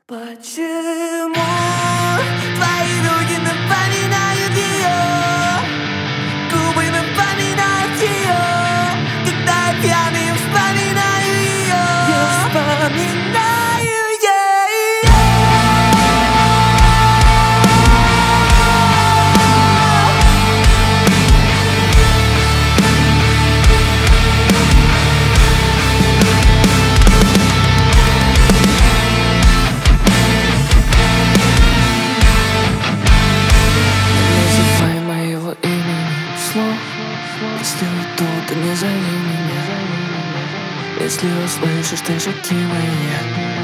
Почему твои руки напоминают ее? Губы напоминают ее. Когда я пьяный, вспоминаю ее. Я вспоминаю ее. Если тут, не зови меня. Если услышишь ты шаги мои,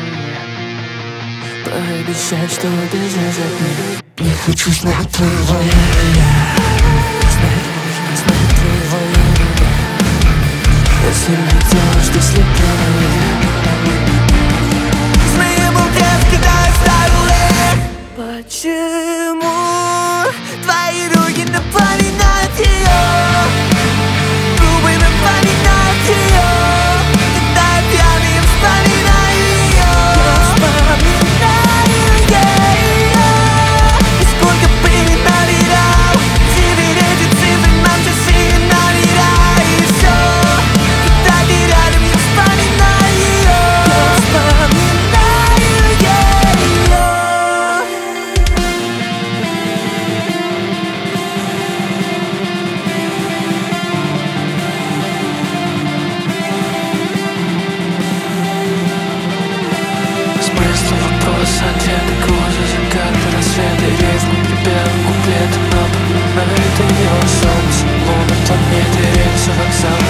пообещай, что убежишь от меня. Не хочу знать твоего имени. Знать твоего имени. Если найдешь, ты слепее. С моей бутылки, да, оставил их. Почему твои руки напоминают ее? Ответы, кожи, закаты, рассветы, рифмы, первым куплетом напоминает ее солнце. Луна, планеты, рельсы, вокзал.